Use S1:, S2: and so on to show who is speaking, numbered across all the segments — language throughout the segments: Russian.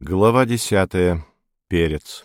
S1: Глава 10. Перец.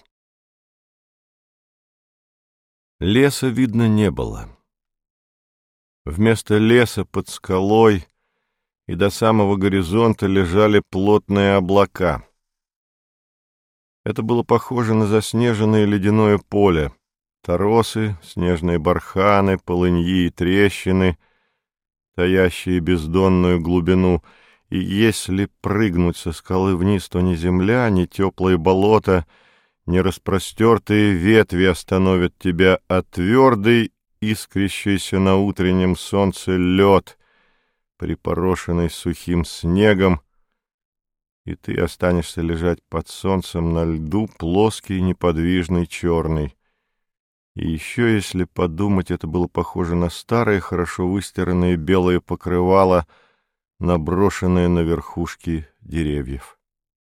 S1: Леса видно не было. Вместо леса под скалой и до самого горизонта лежали плотные облака. Это было похоже на заснеженное ледяное поле. Торосы, снежные барханы, полыньи и трещины, таящие бездонную глубину. И если прыгнуть со скалы вниз, то ни земля, ни теплые болота, ни распростертые ветви остановят тебя, а твердый, искрящийся на утреннем солнце лед, припорошенный сухим снегом, и ты останешься лежать под солнцем на льду, плоский, неподвижный, черный. И еще, если подумать, это было похоже на старые, хорошо выстиранные белые покрывала, наброшенные на верхушки деревьев.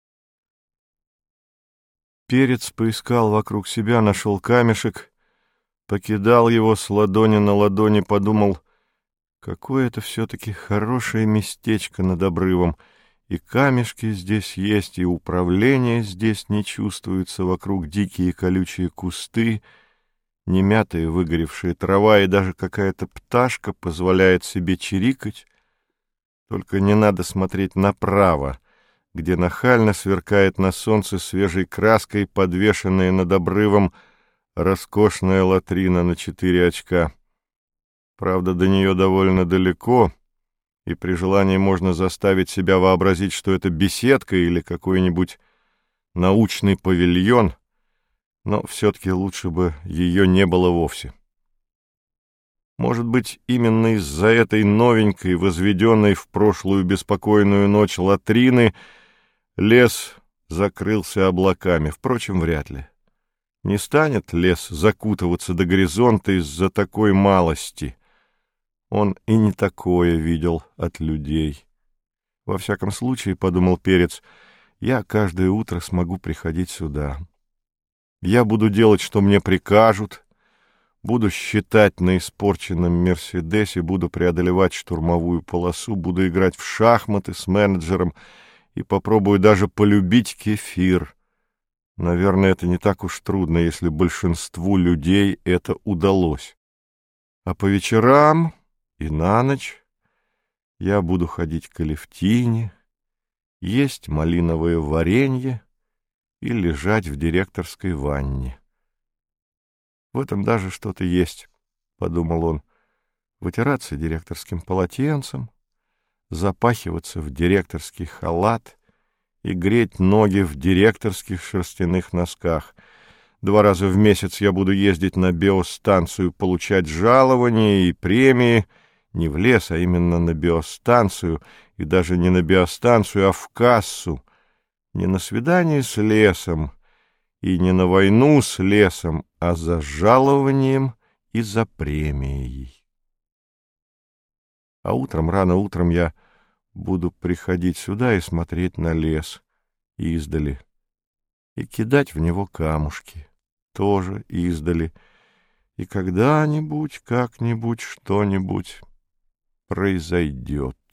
S1: Перец поискал вокруг себя, нашел камешек, покидал его с ладони на ладони, подумал, какое это все-таки хорошее местечко над обрывом, и камешки здесь есть, и управление здесь не чувствуется, вокруг дикие колючие кусты, немятая выгоревшая трава, и даже какая-то пташка позволяет себе чирикать. Только не надо смотреть направо, где нахально сверкает на солнце свежей краской, подвешенная над обрывом роскошная латрина на 4 очка. Правда, до нее довольно далеко, и при желании можно заставить себя вообразить, что это беседка или какой-нибудь научный павильон, но все-таки лучше бы ее не было вовсе. Может быть, именно из-за этой новенькой, возведенной в прошлую беспокойную ночь латрины, лес закрылся облаками. Впрочем, вряд ли. Не станет лес закутываться до горизонта из-за такой малости. Он и не такое видел от людей. Во всяком случае, — подумал Перец, — я каждое утро смогу приходить сюда. Я буду делать, что мне прикажут, буду считать на испорченном «Мерседесе», буду преодолевать штурмовую полосу, буду играть в шахматы с менеджером и попробую даже полюбить кефир. Наверное, это не так уж трудно, если большинству людей это удалось. А по вечерам и на ночь я буду ходить к Алевтине, есть малиновое варенье и лежать в директорской ванне. В этом даже что-то есть, — подумал он, — вытираться директорским полотенцем, запахиваться в директорский халат и греть ноги в директорских шерстяных носках. 2 раза в месяц я буду ездить на биостанцию, получать жалования и премии, не в лес, а именно на биостанцию, и даже не на биостанцию, а в кассу, не на свидание с лесом, и не на войну с лесом, а за жалованием и за премией. А утром, рано утром я буду приходить сюда и смотреть на лес издали, и кидать в него камушки, тоже издали, и когда-нибудь, как-нибудь, что-нибудь произойдет.